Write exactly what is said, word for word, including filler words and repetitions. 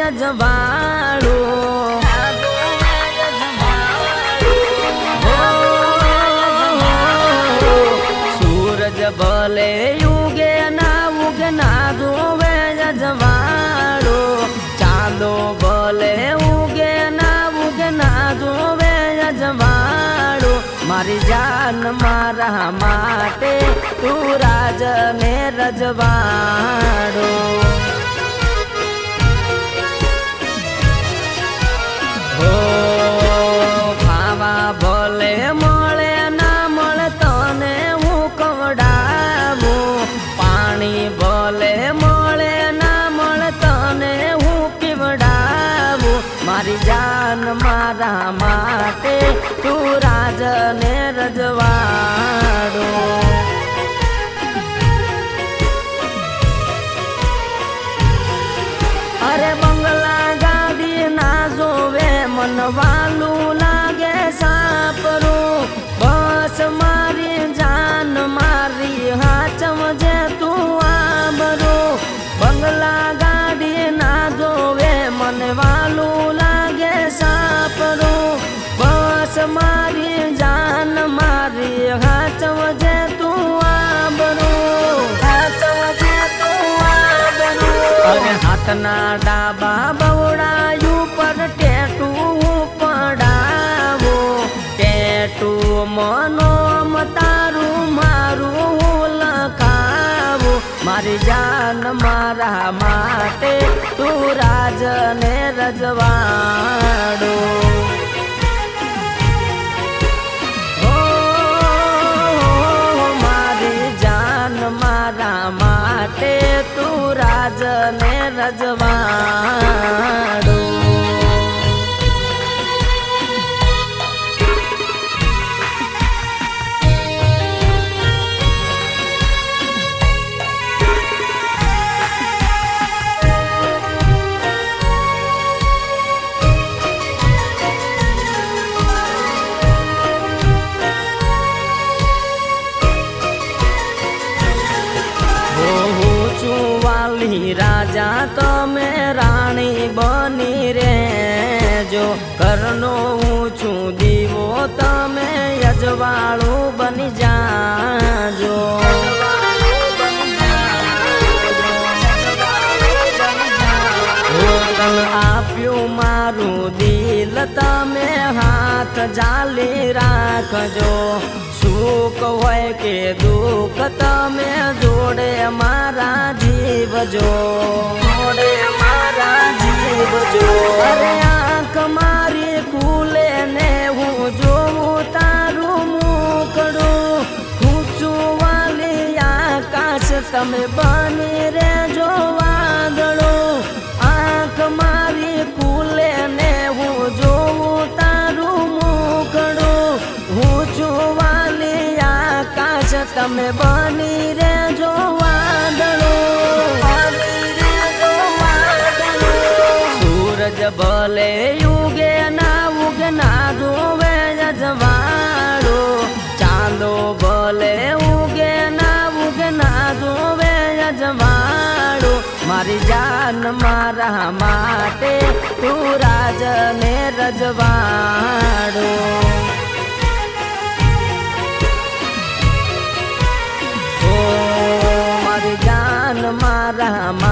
યજવાળું સૂરજ ભલે યુગે ના ઉગે ના જોવે યજવાળું ચાંદો ભલે ઉગે ના ઉગે ના જોવે યજવાળું મારી જાન મારા માટે તું રાજ ને રજવાડું હો ખાવા ભલે મળે ના મળે તને હું કવડાવું પાણી ભલે મળે ના મળે તને હું પીવડાવું મારી જાન મારા માટે તું રાજ ને રજવાડું અરે બંગલા ગાડી ના જોવે મન વાલું લાગે સાપરું બસ મારી જાન મારી હાચમજે તું આબરું બંગલા ગાડી ના જોવે મને વાલું લાગે સાપરું બસ મારી જાન મારી હાચમજે તું આબરું હાચમજે તું આબરું અરે હાથના ડાબા બવડાયું પર ટેટું પડાવો ટેટું મનોમ તારું મારું લખાવું મારી જાન મારા માટે તું રાજ ને રજવાડું મારા માટે તું રાજ ને રજવાડું રાજા તમે રાણી બની રેજો ઘરનો હું છું દીવો તમે યજવાળું બની જાજો તન આપ્યું મારું દિલ તમે હાથ જાલી રાખજો સુખ હોય કે દુઃખ તમે જોડે મારા જીવજો જોડે મારા જીવજો અરે આંખ મારી ખુલે ને હું જોઉં તારું મુકડું ઊંચું વાલી આકાશ તમે બની રેજો વાદળો આંખ મારી ખુલે ને હું જોઉં તારું મુકડું ઊંચું વાલી આકાશ તમે બની રેજો વાદળો સૂરજ ભલે યુગે ના ઉગે ના જોવે યજવાળું ચાંદો ભલે ઉગે ના ઉગે ના જોવે યજવાળું મારી જાન મારા માટે તું રાજ ને રજવાડું મારી જાન મારા